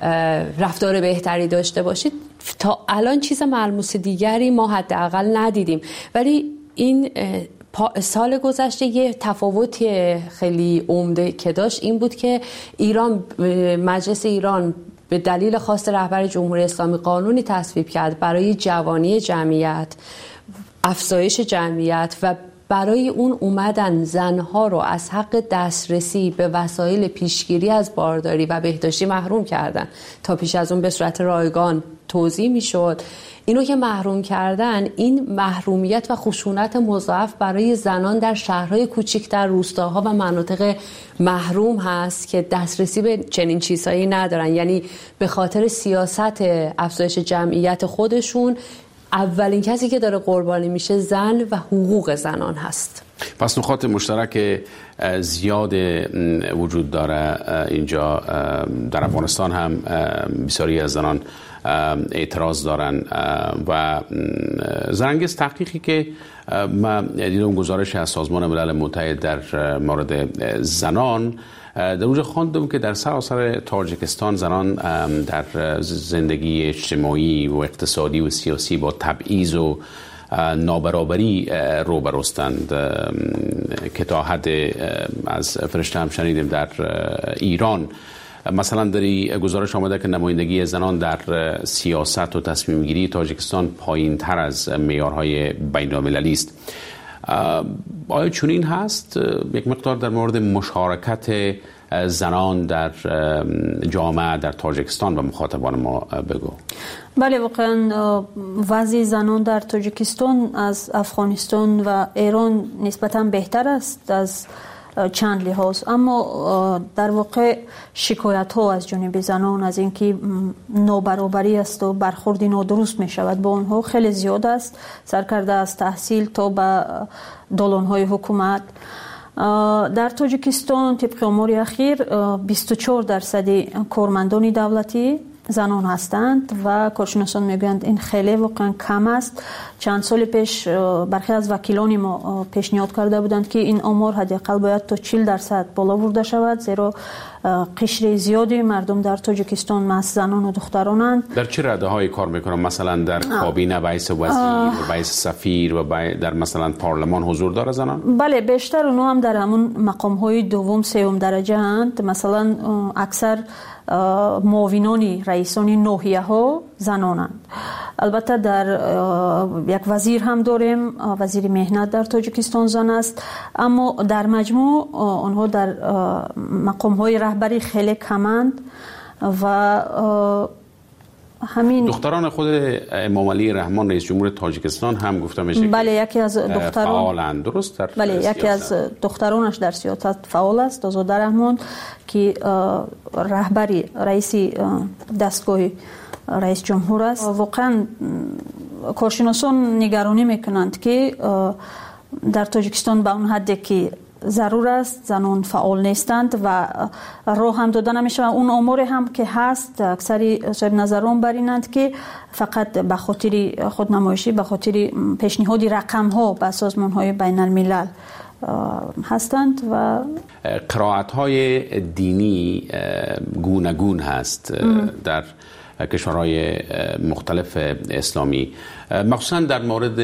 رفتار بهتری داشته باشید، تا الان چیز ملموس دیگری ما حداقل ندیدیم. ولی این سال گذشته یه تفاوت خیلی عمده که داشت این بود که ایران، مجلس ایران به دلیل خواست رهبر جمهوری اسلامی قانونی تصویب کرد برای جوانی جمعیت، افزایش جمعیت و برای اون اومدن زنها رو از حق دسترسی به وسایل پیشگیری از بارداری و بهداشتی محروم کردن. تا پیش از اون به صورت رایگان توزیع میشد. اینو که محروم کردن، این محرومیت و خشونت مضاعف برای زنان در شهرهای کوچکتر، روستاها و مناطق محروم هست که دسترسی به چنین چیزهایی ندارن. یعنی به خاطر سیاست افزایش جمعیت خودشون اولین کسی که داره قربانی میشه زن و حقوق زنان هست. پس نقاط مشترک زیاد وجود داره اینجا. در افغانستان هم بسیاری از زنان اعتراض دارن و زرنگیز تحقیقی که ما دیدم گزارش از سازمان ملل متحد در مورد زنان، در اونجا خواندم که در سراسر تاجیکستان زنان در زندگی اجتماعی و اقتصادی و سیاسی با تبعیض و نابرابری روبروستند که تا حد از فرشته هم شنیدیم در ایران. مثلا در گزارش آمده که نمایندگی زنان در سیاست و تصمیم گیری تاجیکستان پایین تر از معیارهای بین المللی است. آیا چنین هست؟ یک مقدار در مورد مشارکت زنان در جامعه در تاجیکستان و مخاطبان ما بگو. بله، واقعا وضع زنان در تاجیکستان از افغانستان و ایران نسبتاً بهتر است از چند لحاظ، اما در واقع شکایت ها از جانب زنان از اینکه نابرابری است و برخوردی نادرست می شود با آنها خیلی زیاد است، سرکرده از تحصیل تا به دالان های حکومت. در تاجیکستان طبق آمار اخیر بیست و چهار درصد کارمندان دولتی زنان هستند و کارشناسان میگویند این خیلی واقعا کم است. چند سال پیش برخی از وکیلان ما پیشنهاد کرده بودند که این آمار حداقل باید تا چهل درصد بالا برده شود، زیرا قشر زیادی مردم در تاجیکستان مس زنان و دخترانند. در چه رده های کار میکنن؟ مثلا در کابینه بیس وزیر و بیس سفیر و در مثلا پارلمان حضور داره زنان؟ بله، بیشتر اونها هم در همون مقام های دوم سوم درجه اند. مثلا اکثر معاونان رئیسان ناحیه ها زنانند. البته در یک وزیر هم داریم، وزیر مهنت در تاجیکستان زن است، اما در مجموع آنها در مقام های رهبری خیلی کمند و همین. دختران خود امام علی رحمان رئیس جمهور تاجیکستان هم گفته میشه بله یکی از دختران فعالند، درست؟ در بله یکی از دخترانش در سیاست فعال است، آزاده رحمان که رهبری رئیس دستگاه رئیس جمهور است. واقعا کارشناسان نگرانی میکنند که در تاجیکستان به اون حدی که ضرور است زنان فعال نیستند و راه هم داده نمیشه. اون آمار هم که هست اکثری صاحب نظران برینند که فقط به خاطر خودنمایشی، به خاطر پیشنهاد رقم ها به سازمان های بین الملل هستند و قرائت های دینی گوناگون هست در کشورهای مختلف اسلامی، مخصوصا در مورد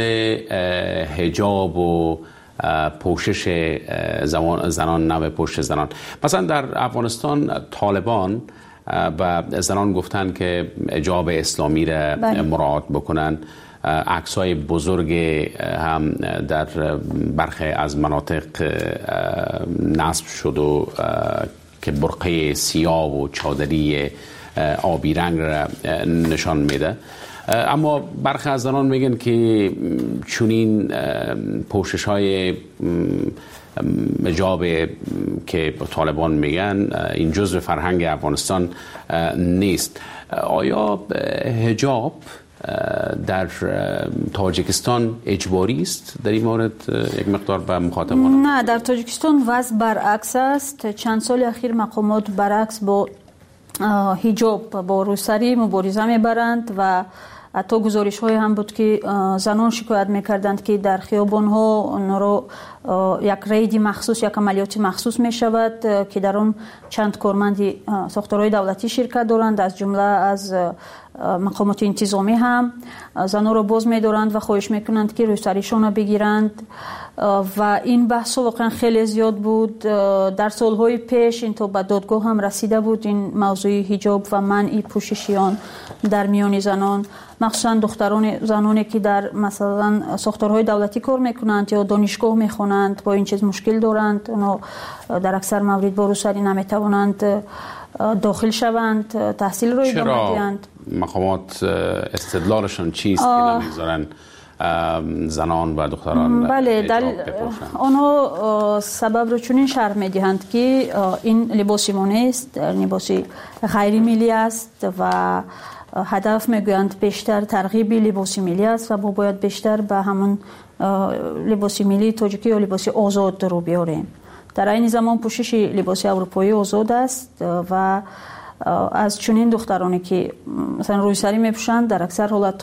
حجاب و پوشش زنان، نوع پوشش زنان. مثلا در افغانستان طالبان و زنان گفتن که حجاب اسلامی را مراعات بکنن. عکس‌های بزرگ هم در برخی از مناطق نصب شد و که برقه سیاه و چادری آبی رنگ را نشان میده. اما برخی از زنان میگن که چونین پوشش های حجاب که طالبان میگن این جزء فرهنگ افغانستان نیست. آیا حجاب در تاجیکستان اجباری است؟ در این مورد یک مقدار به مخاطبان. نه، در تاجیکستان وضع برعکس است. چند سال اخیر مقامات برعکس با حجاب با روسری مبارزه میبرند و حتی گزارش های هم بود که زنان شکایت میکردند که در خیابان ها اون رو یک رید مخصوص، یک عملیات مخصوص می شود که در اون چند کارمند ساختارهای دولتی شرکت دارند، از جمله از مقامات انتظامی هم زنان رو باز می دارند و خواهش میکنند که روسریشان رو بگیرند و این بحث واقعا خیلی زیاد بود. در سالهای پیش این تا به دادگاه هم رسیده بود این موضوع حجاب و منع پوششیان در میان زنان، مخصوصا دختران زنانی که در مثلا ساختارهای دولتی کار میکنند یا دانشگاه میخوانند با این چیز مشکل دارند. اونا در اکثر موارد با روسری نمیتوانند داخل شوند، تحصیل رو ادامه دهند. مقامات استدلالشان چیست که نمیذارن زنان و دختران؟ بله، در آنها سبب رو چنین شرح میدهند که این لباسی ما نیست، لباسی غیر ملی است و هدف میگویند بیشتر ترغیب لباسی ملی است و ما باید بیشتر به همون لباسی ملی تاجیکی یا لباسی آزاد رو بیاریم. در این زمان پوشش لباسی اروپایی آزاد است و از چنین دخترانی که مثلا روی سری میپوشند در اکثر حالت